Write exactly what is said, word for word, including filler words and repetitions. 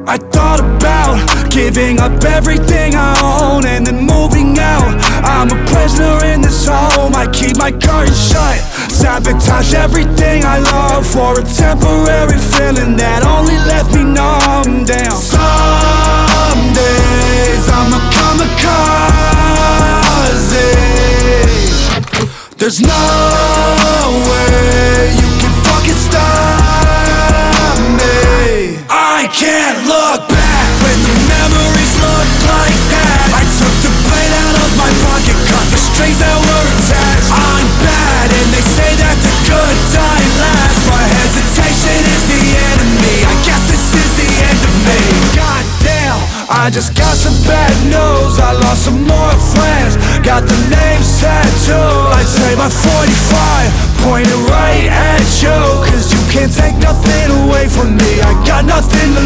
I thought about giving up everything I own and then moving out. I'm a prisoner in this home, I keep my curtains shut, sabotage everything I love for a temporary feeling that only left me numb down. Some days I'm a kamikaze. There's no way you can fucking stop me. I can't look back when the memories look like that. I took the blade out of my pocket, cut the strings that were attached. I'm bad and they say that the good die last, but hesitation is the enemy. I guess this is the end of me. God damn, I just got some bad news. I lost some more friends, got the names tattooed. I take my forty-five, point it right at you, cause you can't take nothing away from me. I got nothing